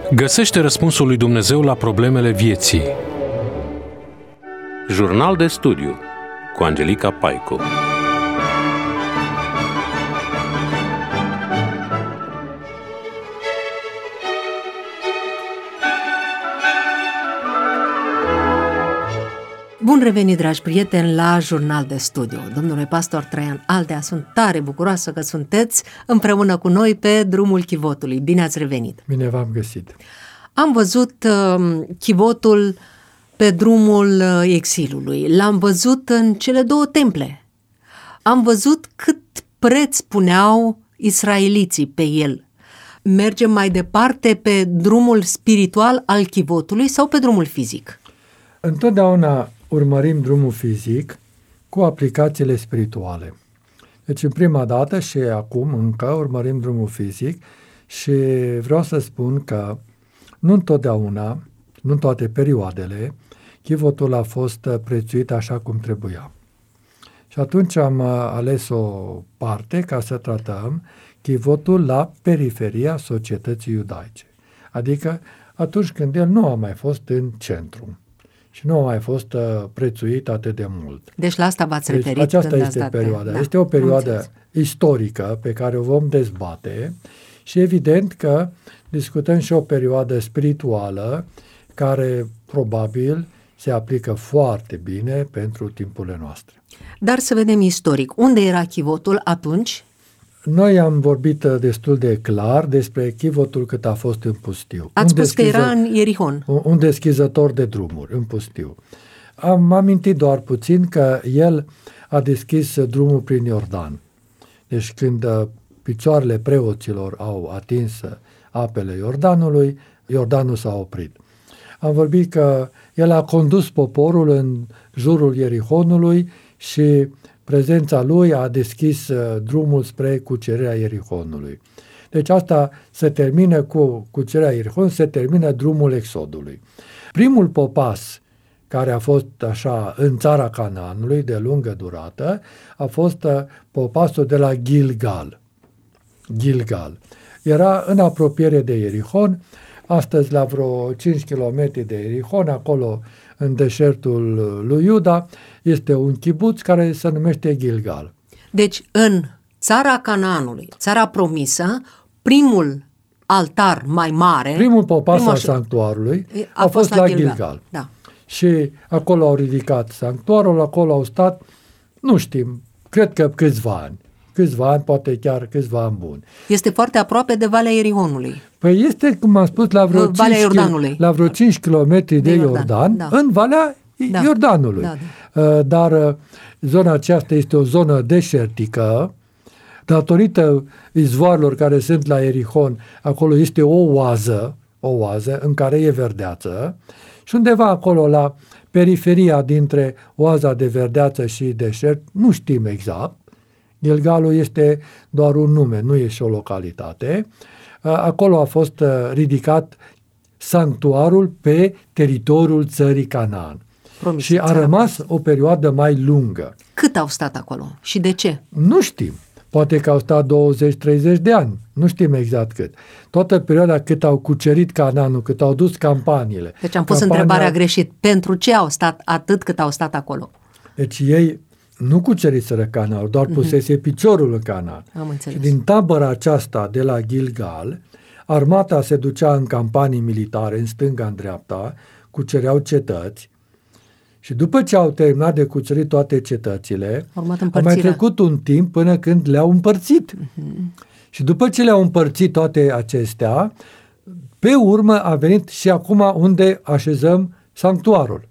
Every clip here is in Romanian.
Găsește răspunsul lui Dumnezeu la problemele vieții. Jurnal de studiu cu Angelica Paicu. Bun revenit, dragi prieteni, la Jurnal de Studiu. Domnule pastor Traian Aldea, sunt tare bucuroasă că sunteți împreună cu noi pe drumul chivotului. Bine ați revenit! Bine v-am găsit! Am văzut chivotul pe drumul exilului. L-am văzut în cele două temple. Am văzut cât preț puneau israeliții pe el. Mergem mai departe pe drumul spiritual al chivotului sau pe drumul fizic? Întotdeauna urmărim drumul fizic cu aplicațiile spirituale. Deci, în prima dată și acum încă urmărim drumul fizic și vreau să spun că nu întotdeauna, nu în toate perioadele, chivotul a fost prețuit așa cum trebuia. Și atunci am ales o parte ca să tratăm chivotul la periferia societății iudaice. Adică atunci când el nu a mai fost în centru și nu a mai fost prețuit atât de mult. Deci la asta v-ați referit. Aceasta este perioada. Da, este o perioadă istorică pe care o vom dezbate și evident că discutăm și o perioadă spirituală care probabil se aplică foarte bine pentru timpurile noastre. Dar să vedem istoric. Unde era chivotul atunci? Noi am vorbit destul de clar despre chivotul cât a fost în pustiu. Ați spus că era în Ierihon. Un deschizător de drumuri în pustiu. Am amintit doar puțin că el a deschis drumul prin Iordan. Deci când picioarele preoților au atins apele Iordanului, Iordanul s-a oprit. Am vorbit că el a condus poporul în jurul Ierihonului și prezența lui a deschis drumul spre cucerirea Ierihonului. Deci asta se termină cu cucerirea Ierihonului, se termină drumul Exodului. Primul popas care a fost așa în țara Canaanului de lungă durată a fost popasul de la Gilgal. Gilgal. Era în apropiere de Ierihon, astăzi la vreo 5 km de Ierihon, acolo în deșertul lui Iuda, este un chibuț care se numește Gilgal. Deci în țara Canaanului, țara promisă, primul altar mai mare, primul popas al sanctuarului a fost la Gilgal. Da. Și acolo au ridicat sanctuarul, acolo au stat, nu știm, cred că câțiva ani, poate chiar câțiva ani buni. Este foarte aproape de Valea Ierihonului. Păi este, cum am spus, la vreo 5 km de Iordan, da. În Valea Iordanului. Da, da. Dar zona aceasta este o zonă deșertică, datorită izvoarelor care sunt la Ierihon, acolo este o oază în care e verdeață și undeva acolo la periferia dintre oaza de verdeață și deșert, nu știm exact, Gilgalul este doar un nume, nu e și o localitate. Acolo a fost ridicat sanctuarul pe teritoriul țării Canaan. Și a rămas o perioadă mai lungă. Cât au stat acolo și de ce? Nu știm. Poate că au stat 20-30 de ani. Nu știm exact cât. Toată perioada cât au cucerit Canaanul, cât au dus campaniile. Deci am pus întrebarea greșit. Pentru ce au stat atât cât au stat acolo? Deci ei nu cuceriseră Canaanul, doar pusese piciorul în Canaan. Am înțeles. Și din tabăra aceasta de la Gilgal, armata se ducea în campanii militare, în stânga, în dreapta, cucereau cetăți și după ce au terminat de cucerit toate cetățile, a mai trecut un timp până când le-au împărțit. Și după ce le-au împărțit toate acestea, pe urmă a venit și acum unde așezăm sanctuarul.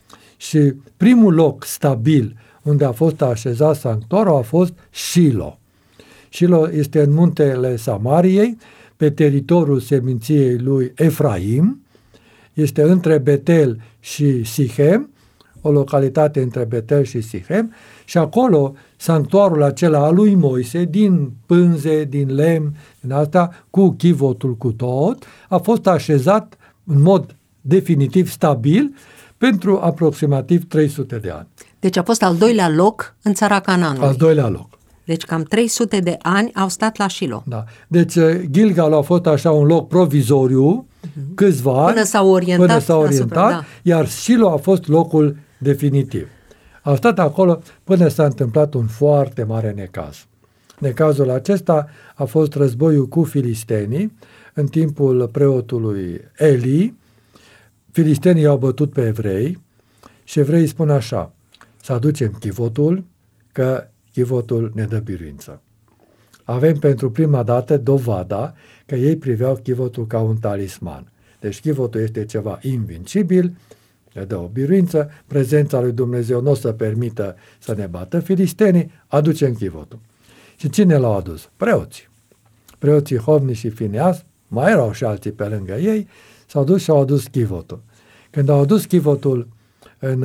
Și primul loc stabil unde a fost așezat sanctuarul a fost Shilo. Shilo este în muntele Samariei, pe teritoriul seminției lui Efraim, este între Betel și Sichem, o localitate între Betel și Sichem, și acolo sanctuarul acela al lui Moise, din pânze, din lemn, din asta, cu chivotul cu tot, a fost așezat în mod definitiv stabil pentru aproximativ 300 de ani. Deci a fost al doilea loc în țara Canaanului. Al doilea loc. Deci cam 300 de ani au stat la Shilo. Da. Deci Gilgal a fost așa un loc provizoriu câțiva ani până s-au orientat, da. Iar Shilo a fost locul definitiv. Au stat acolo până s-a întâmplat un foarte mare necaz. Necazul acesta a fost războiul cu filistenii în timpul preotului Eli. Filistenii au bătut pe evrei și evreii spun așa: să aducem chivotul, că chivotul ne dă biruință. Avem pentru prima dată dovada că ei priveau chivotul ca un talisman. Deci chivotul este ceva invincibil, le dă o biruință, prezența lui Dumnezeu nu o să permită să ne bată filistenii, aducem chivotul. Și cine l-au adus? Preoții. Preoții Hofni și Fineas, mai erau și alții pe lângă ei, s-au dus și au adus chivotul. Când au adus chivotul în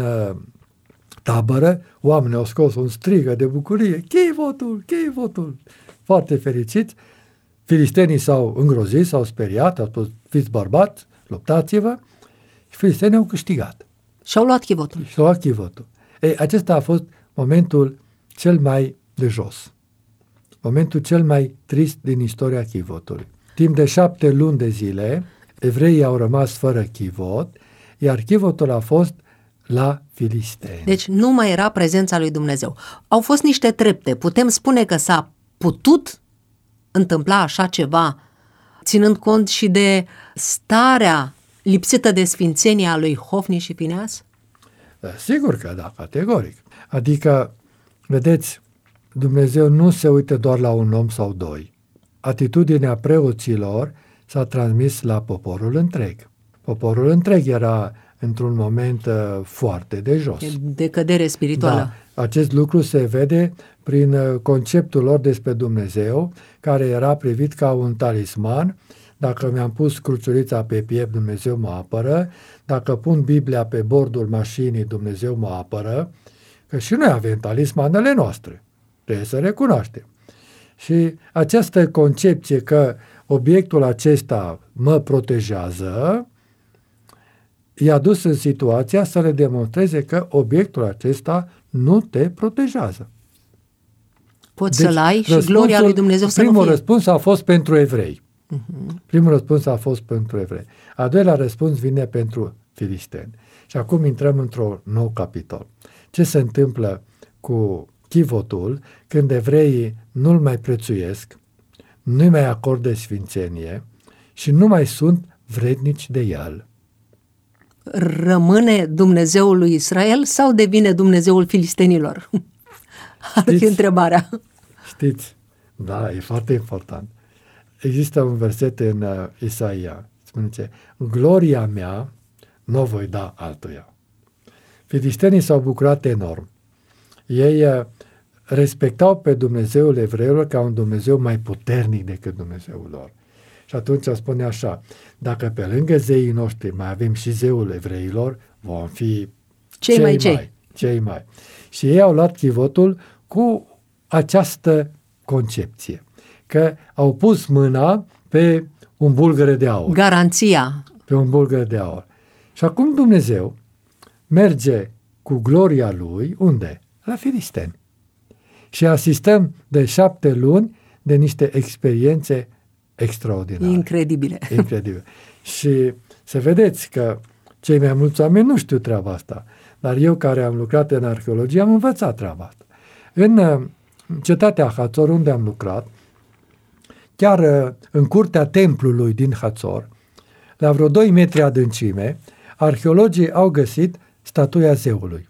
tabără, oamenii au scos un strigă de bucurie: chivotul, chivotul! Foarte fericiți. Filistenii s-au îngrozit, s-au speriat, au spus: fiți bărbați, luptați-vă. Și filistenii au câștigat. Și-au luat chivotul. Și-au luat chivotul. Ei, acesta a fost momentul cel mai de jos. Momentul cel mai trist din istoria chivotului. Timp de 7 luni de zile, evreii au rămas fără chivot, iar chivotul a fost la filisteni. Deci nu mai era prezența lui Dumnezeu. Au fost niște trepte. Putem spune că s-a putut întâmpla așa ceva, ținând cont și de starea lipsită de sfințenie a lui Hofni și Fineas? Sigur că da, categoric. Adică, vedeți, Dumnezeu nu se uită doar la un om sau doi. Atitudinea preoților s-a transmis la poporul întreg. Poporul întreg era într-un moment foarte de jos. De cădere spirituală. Da, acest lucru se vede prin conceptul lor despre Dumnezeu, care era privit ca un talisman. Dacă mi-am pus cruciulița pe piept, Dumnezeu mă apără. Dacă pun Biblia pe bordul mașinii, Dumnezeu mă apără. Că și noi avem talismanele noastre. Trebuie să recunoaștem. Și această concepție că obiectul acesta mă protejează i-a dus în situația să le demonstreze că obiectul acesta nu te protejează. Poți să-l ai și gloria lui Dumnezeu să nu fie. Primul răspuns a fost pentru evrei. Primul răspuns a fost pentru evrei. A doilea răspuns vine pentru filisteni. Și acum intrăm într-un nou capitol. Ce se întâmplă cu chivotul când evreii nu-l mai prețuiesc, nu-i mai acordă sfințenie și nu mai sunt vrednici de el? Rămâne Dumnezeul lui Israel sau devine Dumnezeul filistenilor? Ar fi întrebarea. Știți, da, e foarte important. Există un verset în Isaia, spune: gloria mea nu voi da altuia. Filistenii s-au bucurat enorm. Ei respectau pe Dumnezeul evreilor ca un Dumnezeu mai puternic decât Dumnezeul lor. Și atunci spune așa: dacă pe lângă zeii noștri mai avem și zeul evreilor, vom fi cei mai. Și ei au luat chivotul cu această concepție, că au pus mâna pe un bulgăre de aur. Garanția. Pe un bulgăre de aur. Și acum Dumnezeu merge cu gloria lui, unde? La filisteni. Și asistăm de 7 luni de niște experiențe extraordinare. Incredibile. Incredibile. Și să vedeți că cei mai mulți oameni nu știu treaba asta, dar eu care am lucrat în arheologie am învățat treaba asta. În cetatea Hațor, unde am lucrat, chiar în curtea templului din Hațor, la vreo 2 metri adâncime, arheologii au găsit statuia zeului.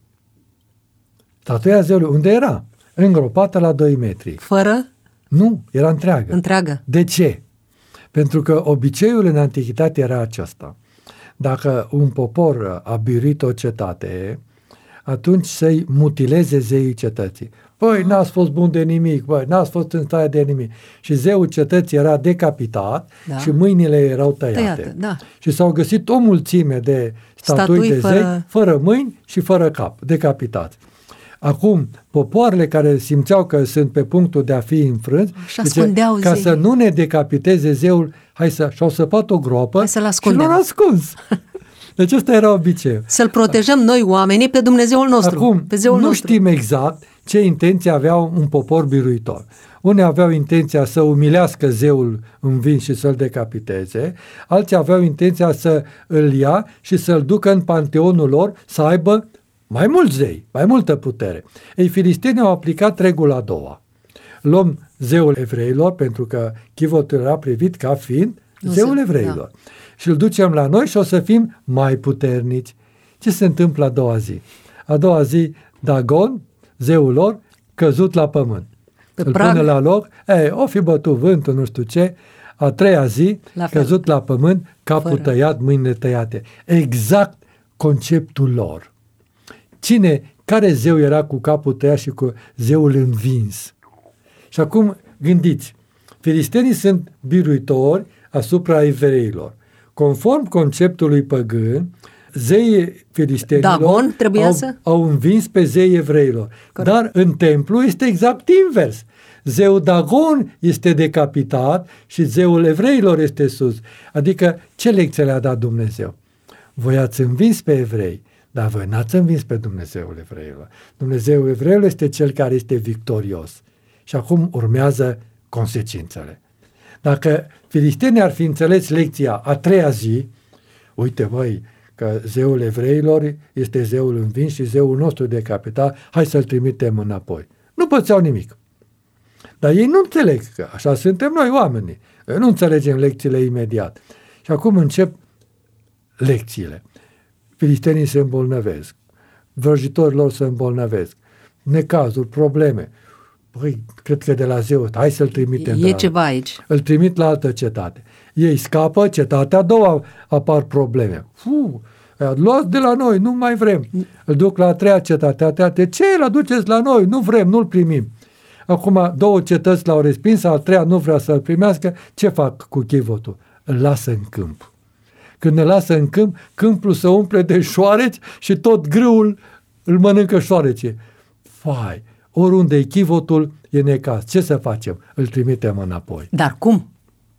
Statuia zeului, unde era? Îngropată la 2 metri. Fără? Nu, era întreagă. Întreagă. De ce? Pentru că obiceiul în antichitate era acesta. Dacă un popor a biruit o cetate, atunci să-i mutileze zeii cetății. Păi, n-ați fost bun de nimic, băi, n-ați fost în stare de nimic. Și zeul cetății era decapitat, da, și mâinile erau tăiate. Da. Și s-au găsit o mulțime de statui de zei fără mâini și fără cap, decapitați. Acum, popoarele care simțeau că sunt pe punctul de a fi înfrânți, ca să nu ne decapiteze zeul, și-au săpat o groapă și l-au ascuns. Deci ăsta era obiceiul. Să-l protejăm noi oamenii pe Dumnezeul nostru. Acum, pe zeul nu nostru. Știm exact ce intenție aveau un popor biruitor. Unii aveau intenția să umilească zeul învins și să-l decapiteze, alții aveau intenția să îl ia și să-l ducă în panteonul lor, să aibă mai mulți zei, mai multă putere. Ei, filistenii au aplicat regula a doua. Luăm zeul evreilor, pentru că chivotul era privit ca fiind zeul evreilor. Da. Și îl ducem la noi și o să fim mai puternici. Ce se întâmplă a doua zi? A doua zi, Dagon, zeul lor, căzut la pământ. Îl pune la loc, o fi bătut vântul, nu știu ce. A treia zi, căzut la pământ, capul tăiat, mâinile tăiate. Exact conceptul lor. Care zeu era cu capul tăiat și cu zeul învins? Și acum gândiți, filistenii sunt biruitori asupra evreilor. Conform conceptului păgân, zeii filistenilor au învins pe zeii evreilor. Corect. Dar în templu este exact invers. Zeul Dagon este decapitat și zeul evreilor este sus. Adică ce lecție le-a dat Dumnezeu? Voi ați învins pe evrei, dar voi n-ați învins pe Dumnezeul evreilor. Dumnezeul evreilor este cel care este victorios. Și acum urmează consecințele. Dacă filistenii ar fi înțeles lecția a treia zi, uite băi, că zeul evreilor este zeul învins și zeul nostru decapitat, hai să-l trimitem înapoi. Nu pățeau nimic. Dar ei nu înțeleg că așa suntem noi oamenii. Nu înțelegem lecțiile imediat. Și acum încep lecțiile. Filistenii se îmbolnăvesc. Vrăjitorii lor se îmbolnăvesc. Necazuri, probleme. Păi, cred că de la zeu, hai să-l trimitem. E ceva aici. Îl trimit la altă cetate. Ei scapă, cetatea a doua apar probleme. Luați de la noi, nu mai vrem. Îl duc la a treia cetate. De ce îl aduceți la noi? Nu vrem, nu-l primim. Acum două cetăți l-au respins, a treia nu vrea să-l primească. Ce fac cu chivotul? Îl lasă în câmp. Când îl lasă în câmp, câmpul se umple de șoareci și tot grâul îl mănâncă șoarecii. Fai! Oriunde e chivotul, e necaz. Ce să facem? Îl trimitem înapoi. Dar cum?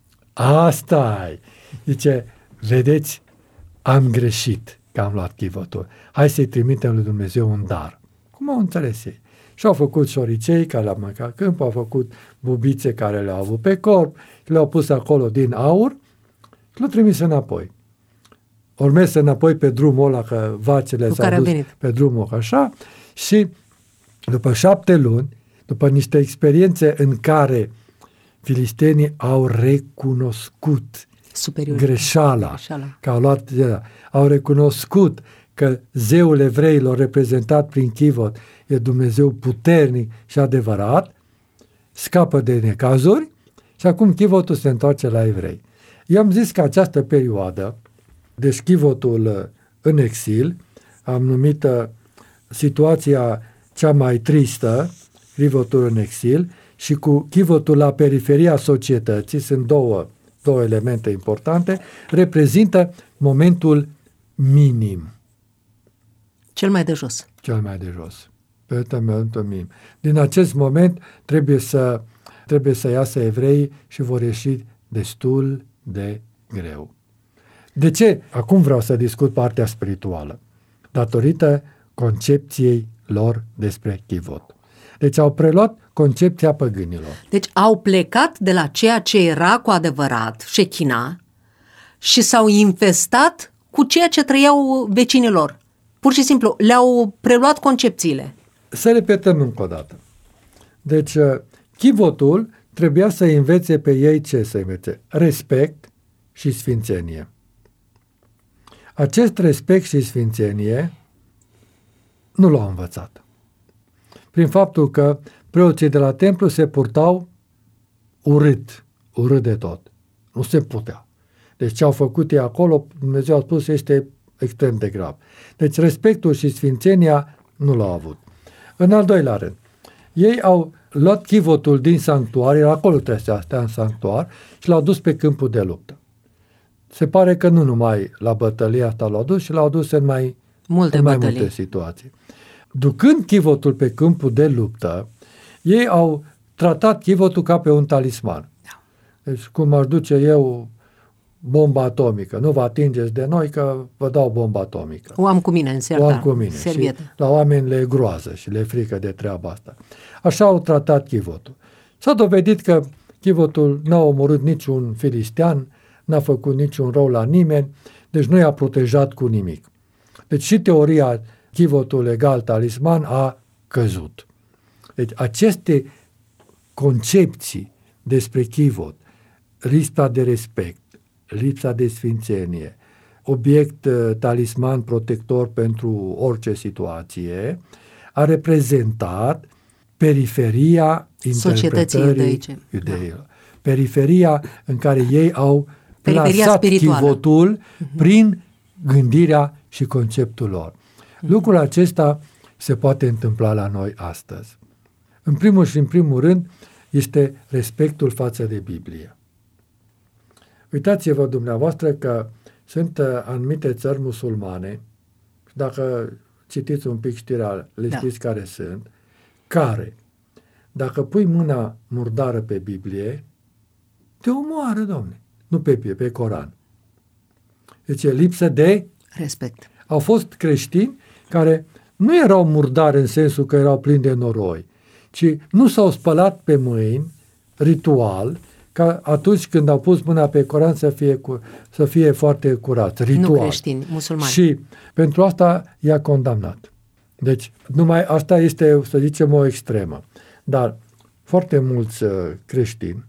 Asta-i. Zice, vedeți, am greșit că am luat chivotul. Hai să-i trimitem lui Dumnezeu un dar. Cum au înțeles ei? Și-au făcut șoricei care le-au mâncat câmp, au făcut bubițe care le-au avut pe corp, le-au pus acolo din aur și le-au trimis înapoi. Ori mers înapoi pe drumul ăla, că vacile s-au dus pe drumul așa, și după 7 luni, după niște experiențe în care filistenii au recunoscut greșeala, că au recunoscut că zeul evreilor reprezentat prin chivot e Dumnezeu puternic și adevărat, scapă de necazuri și acum chivotul se întoarce la evrei. Eu am zis că această perioadă, deci chivotul în exil, am numit situația cea mai tristă, chivotul în exil, și cu chivotul la periferia societății, sunt două elemente importante, reprezintă momentul minim. Cel mai de jos. Cel mai de jos. Momentul minim. Din acest moment trebuie să iasă evreii și vor ieși destul de greu. De ce? Acum vreau să discut partea spirituală. Datorită concepției lor despre chivot. Deci au preluat concepția păgânilor. Deci au plecat de la ceea ce era cu adevărat, șechina, și s-au infestat cu ceea ce trăiau vecinilor. Pur și simplu, le-au preluat concepțiile. Să repetăm încă o dată. Deci, chivotul trebuia să învețe pe ei ce să învețe? Respect și sfințenie. Acest respect și sfințenie nu l-au învățat. Prin faptul că preoții de la templu se purtau urât de tot. Nu se putea. Deci ce au făcut ei acolo, Dumnezeu a spus, este extrem de grav. Deci respectul și sfințenia nu l-au avut. În al doilea rând, ei au luat chivotul din sanctuar, era acolo trebuie să stea în sanctuar, și l-au dus pe câmpul de luptă. Se pare că nu numai la bătălia asta l-au dus, și l-au dus în mai multe situații. Ducând chivotul pe câmpul de luptă, ei au tratat chivotul ca pe un talisman. Deci cum aș duce eu bomba atomică. Nu vă atingeți de noi că vă dau bomba atomică. O am cu mine în sertar. O am cu mine. Servietă. Și la oameni le e groază și le frică de treaba asta. Așa au tratat chivotul. S-a dovedit că chivotul n-a omorât niciun filistean, n-a făcut niciun rău la nimeni, deci nu i-a protejat cu nimic. Deci și teoria chivotul legal talisman a căzut. Deci aceste concepții despre chivot, lipsa de respect, lipsa de sfințenie, obiect talisman protector pentru orice situație, a reprezentat periferia interpretării iudeilor. Periferia în care ei au plasat chivotul prin gândirea și conceptul lor. Lucrul acesta se poate întâmpla la noi astăzi. În primul și în primul rând este respectul față de Biblie. Uitați-vă dumneavoastră că sunt anumite țări musulmane, dacă citiți un pic știrea, le știți care sunt, care, dacă pui mâna murdară pe Biblie, te omoară, Domne. Nu pe Biblie, pe Coran. Deci e lipsă de respect. Au fost creștini care nu erau murdari în sensul că erau plini de noroi, ci nu s-au spălat pe mâini, ritual, ca atunci când au pus mâna pe Coran să fie foarte curat, ritual. Nu creștini, musulmani. Și pentru asta i-a condamnat. Deci, numai asta este, să zicem, o extremă. Dar foarte mulți creștini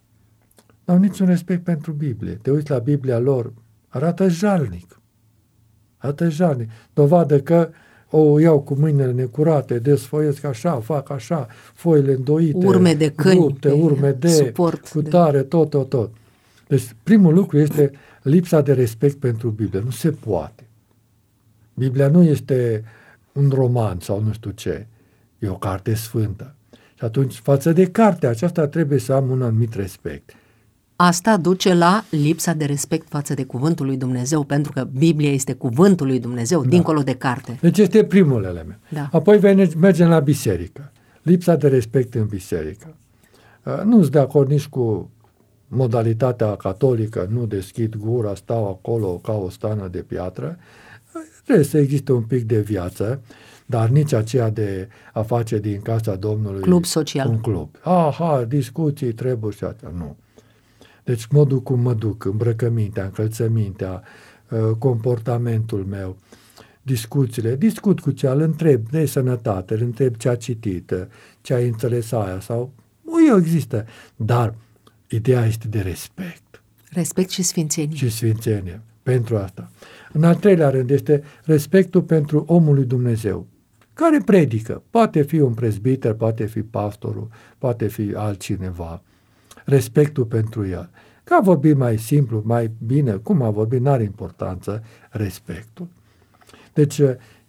n-au niciun respect pentru Biblie. Te uiți la Biblia lor, arată jalnic. Arată jalnic. Dovadă că o iau cu mâinile necurate, desfoiesc așa, fac așa, foile îndoite, urme de câini, rupte, urme de suport, cutare, tot. Deci primul lucru este lipsa de respect pentru Biblie. Nu se poate. Biblia nu este un roman sau nu știu ce. E o carte sfântă. Și atunci, față de cartea aceasta, trebuie să am un anumit respect. Asta duce la lipsa de respect față de cuvântul lui Dumnezeu, pentru că Biblia este cuvântul lui Dumnezeu, dincolo de carte. Deci este primul element. Da. Apoi mergem la biserică. Lipsa de respect în biserică. Nu sunt de acord nici cu modalitatea catolică, nu deschid gura, stau acolo ca o stană de piatră. Trebuie să existe un pic de viață, dar nici aceea de a face din casa Domnului club social. Un club. Discuții, treburi și astea. Nu. Deci modul cum mă duc, îmbrăcămintea, încălțămintea, comportamentul meu, discuțiile, discut cu cea, îl întreb de sănătate, îl întreb ce a citit, ce a înțeles aia sau există, dar ideea este de respect. Respect și sfințenie. Și sfințenie, pentru asta. În al treilea rând este respectul pentru omul lui Dumnezeu, care predică. Poate fi un prezbiter, poate fi pastorul, poate fi altcineva. Respectul pentru el. Că a vorbit mai simplu, mai bine, cum a vorbit, n-are importanță, respectul. Deci,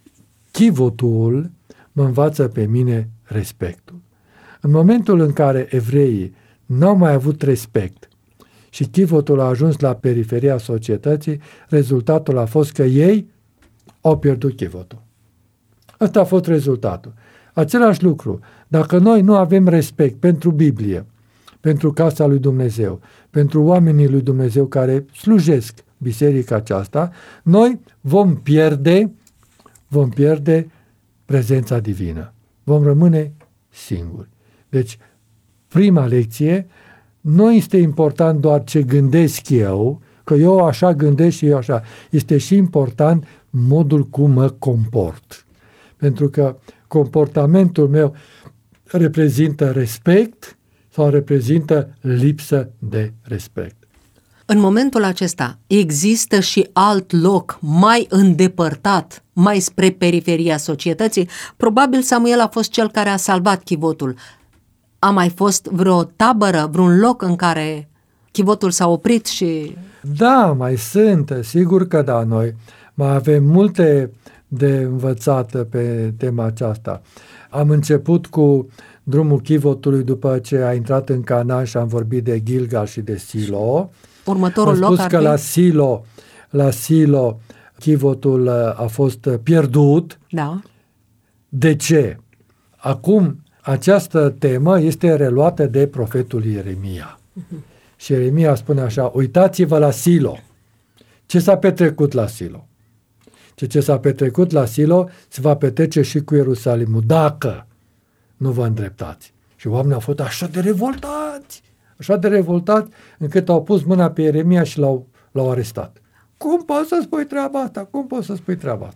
chivotul mă învață pe mine respectul. În momentul în care evreii n-au mai avut respect și chivotul a ajuns la periferia societății, rezultatul a fost că ei au pierdut chivotul. Ăsta a fost rezultatul. Același lucru, dacă noi nu avem respect pentru Biblie, pentru casa lui Dumnezeu, pentru oamenii lui Dumnezeu care slujesc biserica aceasta, noi vom pierde prezența divină. Vom rămâne singuri. Deci, prima lecție, nu este important doar ce gândesc eu, că eu așa gândesc și eu așa. Este și important modul cum mă comport. Pentru că comportamentul meu reprezintă respect sau reprezintă lipsă de respect. În momentul acesta există și alt loc mai îndepărtat, mai spre periferia societății? Probabil Samuel a fost cel care a salvat chivotul. A mai fost vreo tabără, vreun loc în care chivotul s-a oprit și... Da, mai sunt, sigur că da, noi mai avem multe de învățat pe tema aceasta. Am început cu drumul chivotului după ce a intrat în Canaan și am vorbit de Gilgal și de Silo. Următorul loc ar fi... la Silo chivotul a fost pierdut. Da. De ce? Acum această temă este reluată de profetul Ieremia. Și Ieremia spune așa, uitați-vă la Silo. Ce s-a petrecut la Silo? Ce s-a petrecut la Silo se va petrece și cu Ierusalimul, dacă nu vă îndreptați. Și oamenii au fost așa de revoltați, încât au pus mâna pe Ieremia și l-au arestat. Cum poți să spui treaba asta?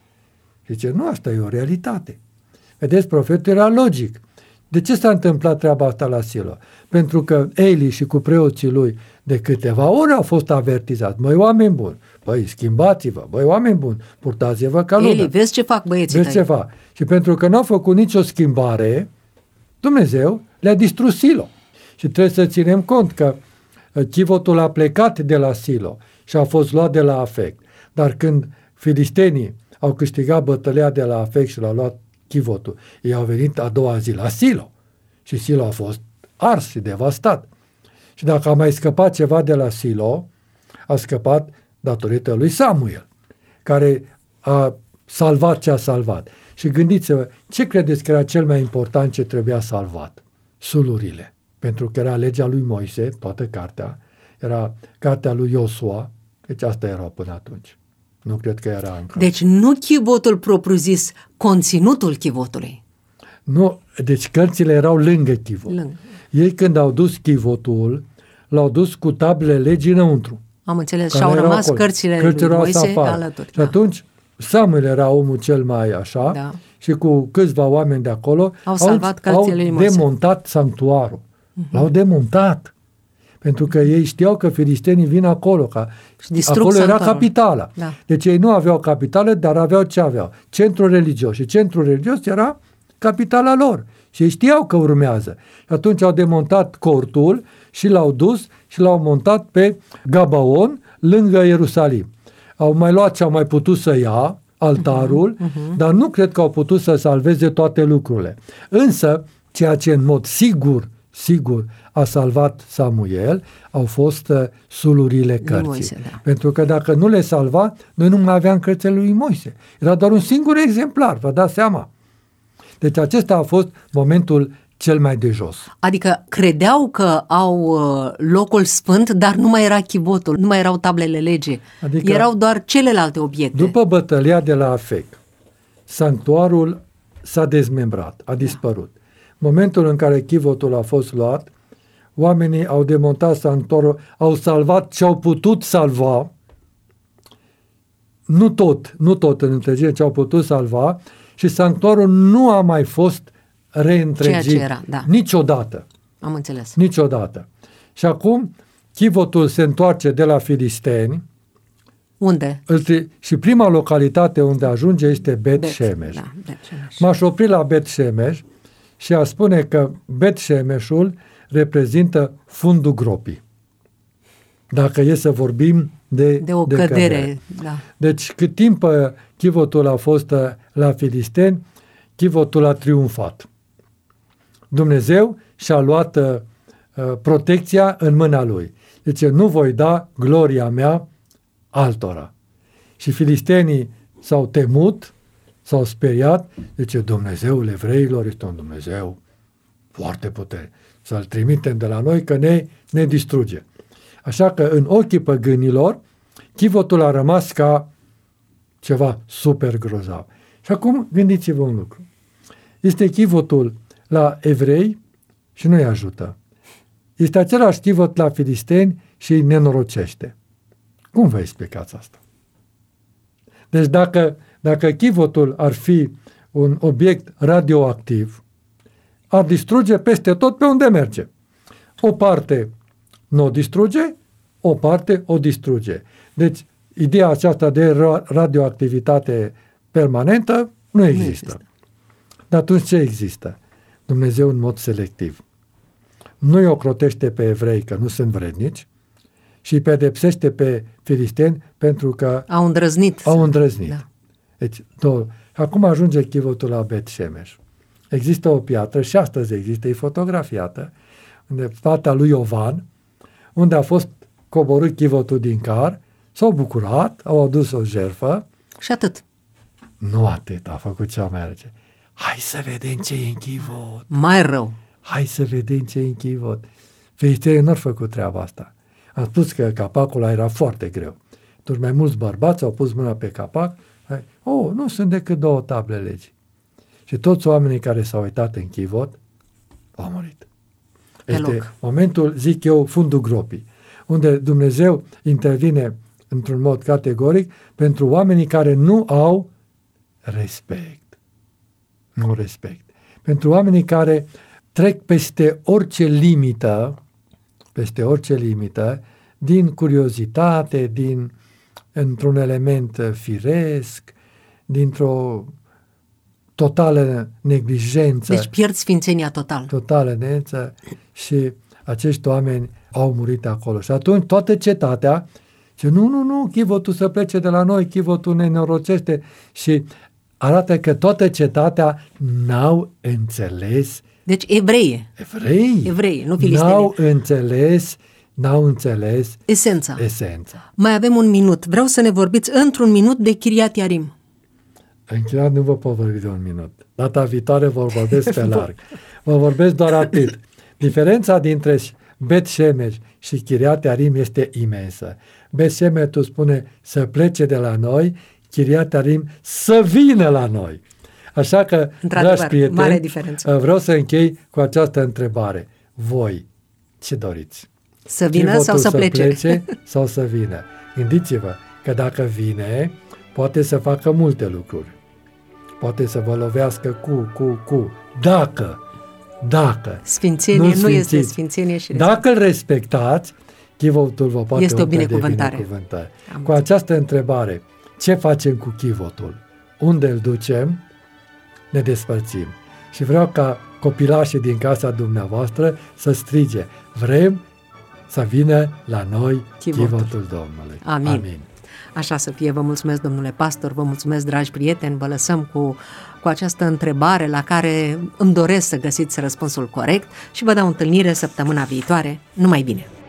Și zice, nu, asta e o realitate. Vedeți, profetul era logic. De ce s-a întâmplat treaba asta la Silo? Pentru că Eli și cu preoții lui de câteva ori au fost avertizați. Măi, oameni buni, băi, schimbați-vă, băi, oameni buni, purtați-vă ca lumea. Eli, vezi ce fac băieții tăi. Ce fac. Și pentru că n-au făcut nicio schimbare, Dumnezeu le-a distrus Silo. Și trebuie să ținem cont că chivotul a plecat de la Silo și a fost luat de la Afec. Dar când filistenii au câștigat bătălia de la Afec și l-au luat chivotul, ei au venit a doua zi la Silo. Și Silo a fost ars și devastat. Și dacă a mai scăpat ceva de la Silo, a scăpat datorită lui Samuel, care a salvat ce a salvat. Și gândiți-vă, ce credeți că era cel mai important ce trebuia salvat? Sulurile. Pentru că era legea lui Moise, toată cartea, era cartea lui Iosua, deci asta era până atunci. Nu cred că era încă. Deci nu chivotul propriu-zis, conținutul chivotului. Nu, deci cărțile erau lângă chivot. Ei când au dus chivotul, l-au dus cu tablele legii înăuntru. Am înțeles, și au rămas cărțile lui Moise alături. Și atunci Samuel era omul cel mai așa și cu câțiva oameni de acolo au salvat cărțile lui Moise. Demontat sanctuarul. L-au demontat. Pentru că ei știau că filistenii vin acolo, că acolo era capitala. Da. Deci ei nu aveau capitală, dar aveau ce aveau? Centrul religios. Și centrul religios era capitala lor. Și ei știau că urmează. Și atunci au demontat cortul și l-au dus și l-au montat pe Gabaon, lângă Ierusalim. Au mai luat ce au mai putut să ia, altarul, dar nu cred că au putut să salveze toate lucrurile. Însă, ceea ce în mod sigur a salvat Samuel au fost sulurile cărții. Moise, da. Pentru că dacă nu le salva, noi nu mai aveam cărțile lui Moise. Era doar un singur exemplar, vă dați seama. Deci acesta a fost momentul cel mai de jos. Adică credeau că au locul sfânt, dar nu mai era chivotul, nu mai erau tablele legii. Adică erau doar celelalte obiecte. După bătălia de la Afec, sanctuarul s-a dezmembrat, a dispărut. Momentul în care chivotul a fost luat, oamenii au demontat sanctuarul, au salvat ce au putut salva, nu tot în întregime ce au putut salva, și sanctuarul nu a mai fost reîntregit. Ceea ce era, da. Niciodată. Am înțeles. Niciodată. Și acum chivotul se întoarce de la filisteni. Unde? Și prima localitate unde ajunge este Bet-Shemesh. Da, Bet-Shemesh. M-aș opri la Bet-Shemesh și a spune că Bet-Shemeshul reprezintă fundul gropii. Dacă e să vorbim de o cădere. Da. Deci cât timp chivotul a fost la filisteni, chivotul a triumfat. Dumnezeu și-a luat protecția în mâna lui. Deci nu voi da gloria mea altora. Și filistenii s-au temut, s-au speriat, deci Dumnezeul evreilor este un Dumnezeu foarte puternic. Să-l trimitem de la noi că ne distruge. Așa că în ochii păgânilor, chivotul a rămas ca ceva super grozav. Și acum gândiți-vă un lucru. Este chivotul la evrei și nu-i ajută. Este același chivot la filisteni și îi nenorocește. Cum vă explicați asta? Deci dacă chivotul ar fi un obiect radioactiv, ar distruge peste tot pe unde merge. O parte nu o distruge, o parte o distruge. Deci, ideea aceasta de radioactivitate permanentă nu există. Dar atunci ce există? Dumnezeu în mod selectiv. Nu îi ocrotește pe evrei că nu sunt vrednici și îi pedepsește pe filisteni pentru că au îndrăznit. Da. Deci, acum ajunge chivotul la Bet-Shemesh. Există o piatră și astăzi există, e fotografiată, unde fata lui Iovan, unde a fost coborât chivotul din car, s-au bucurat, au adus o jertfă. Și atât. Nu atât, a făcut cea mai rece. Hai să vedem ce e în chivot. Mai rău. Hai să vedem ce e în chivot. Filistienii n-au făcut treaba asta. Am spus că capacul ăla era foarte greu. Atunci mai mulți bărbați au pus mâna pe capac. Nu sunt decât 2 table legi. Și toți oamenii care s-au uitat în chivot au murit. Este momentul, zic eu, fundul gropii, unde Dumnezeu intervine într-un mod categoric pentru oamenii care nu au respect. Nu respect. Pentru oamenii care trec peste orice limită, din curiozitate, într-un element firesc, dintr-o totală neglijență. Deci pierd sfințenia total. Totală neglijență și acești oameni au murit acolo. Și atunci toată cetatea zice, nu, chivotul să plece de la noi, chivotul ne norocește și arată că toată cetatea n-au înțeles. Deci evrei, nu filisteni. N-au înțeles esența. Esența. Mai avem 1 minut. Vreau să ne vorbiți într-un minut de Chiriat Iarim. În Chiriat nu vă pot vorbi de 1 minut. Data viitoare vă vorbesc pe larg. Vă vorbesc doar atât. Diferența dintre Bet Shemesh și Chiriat Iarim este imensă. Bet Shemesh spune să plece de la noi, Chiriat Iarim să vină la noi. Așa că, dragi prieteni, vreau să închei cu această întrebare. Voi, ce doriți? Să vină sau să plece? Sau să vină. Gândiți-vă că dacă vine, poate să facă multe lucruri. Poate să vă lovească cu. Dacă. Sfințenie nu este sfințenie și respect. Dacă îl respectați, chivotul vă poate este o binecuvântare. Cu această întrebare, ce facem cu chivotul? Unde îl ducem? Ne despărțim. Și vreau ca copilașii din casa dumneavoastră să strige, vrem să vină la noi chivotul Domnului. Amin. Așa să fie. Vă mulțumesc, domnule pastor, vă mulțumesc, dragi prieteni, vă lăsăm cu această întrebare la care îmi doresc să găsiți răspunsul corect și vă dau întâlnire săptămâna viitoare. Numai bine!